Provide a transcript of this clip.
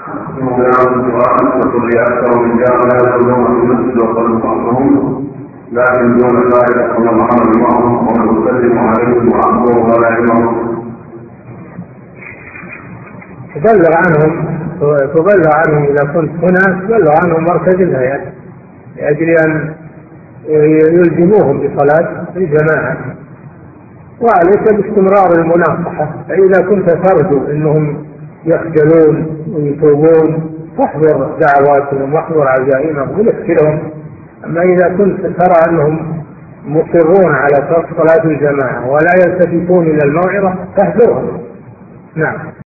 وقل أكثر من جاء يصلون في المسجد وقالوا بعضهم لكن دون ذلك صلى الله عليه وسلم ومن يسلم عليهم وأخبرهم ولا يعلمون. تبلغ عنهم إذا كنت هنا، تبلغ عنهم مركز الهيئة لأجل أن يلزموهم بصلاة الجماعة، وعليك باستمرار المناصحة. فإذا كنت ترجو أنهم يخجلون ويتوبون فاحضر دعواتهم واحضر عزائمهم وذكرهم. أما إذا كنت ترى أنهم مصرون على ترك صلاة الجماعة ولا يلتفتون إلى الموعظة فاحذرهم. نعم.